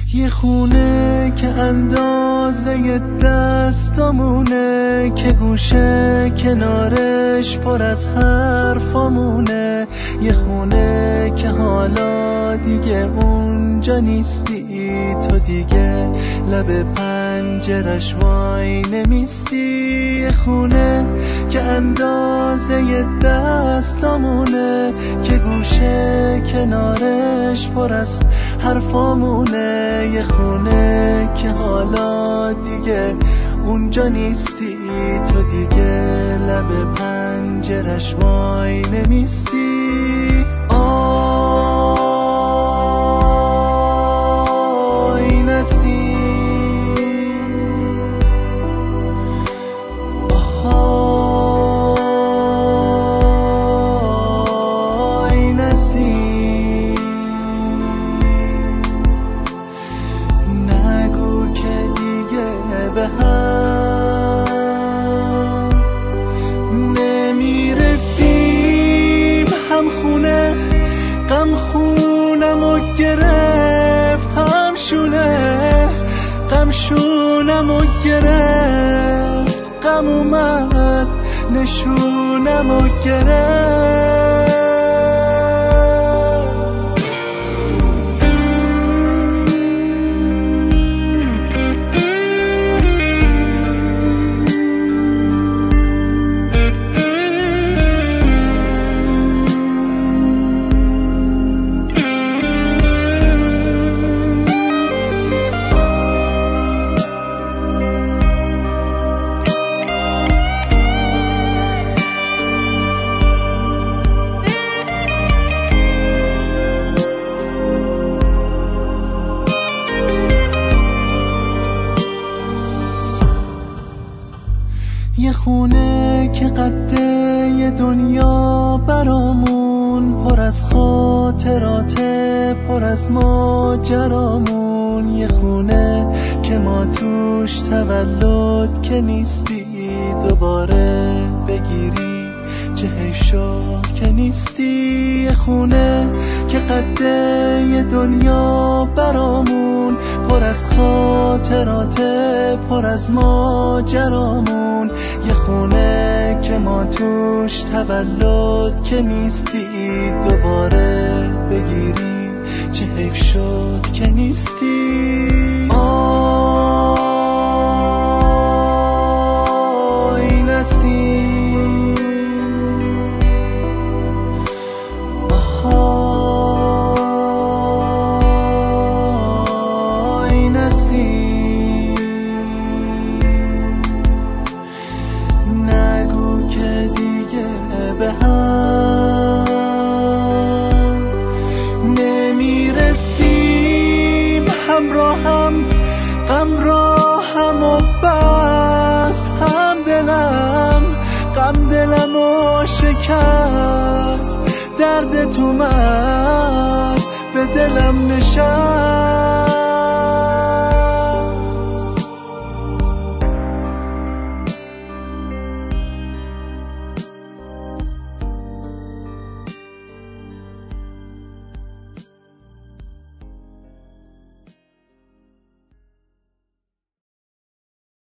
یه خونه که اندازه دستامونه، که گوشه کنارش پر از حرفامونه. یه خونه که حالا دیگه اونجا نیستی، تو دیگه لب پنجرش وای نمیستی. یه خونه که اندازه دستامونه، که گوشه کنارش پر از حرفامونه. یه خونه که حالا دیگه اونجا نیستی، تو دیگه لب پنجرش وای نمیستی. آی نسیم، آی نسیم، نگو که دیگه به هم نمیرسیم. هم خونه غم خونمو گرفت، هم شونه غم شونمو گرفت. غم اومد نشونمو گرفت. یه خونه که قده دنیا برامون، پر از خاطراته پر از ماجرامون. یه خونه که ما توش تولد که نیستی، دوباره بگیری چه حیف شد که نیستی. یه خونه که قده دنیا برامون، پر از خاطراته پر از ماجرامون. یه خونه که ما توش تولد که نیستی، دوباره بگیری چه حیف شد که نیستی. آی نسیم، آی نسیم، نگو که دیگه به هم نمیرسیم. همراهم غمراهم و بس، هم دلمو شکست. دردت اومد به دلم نشست.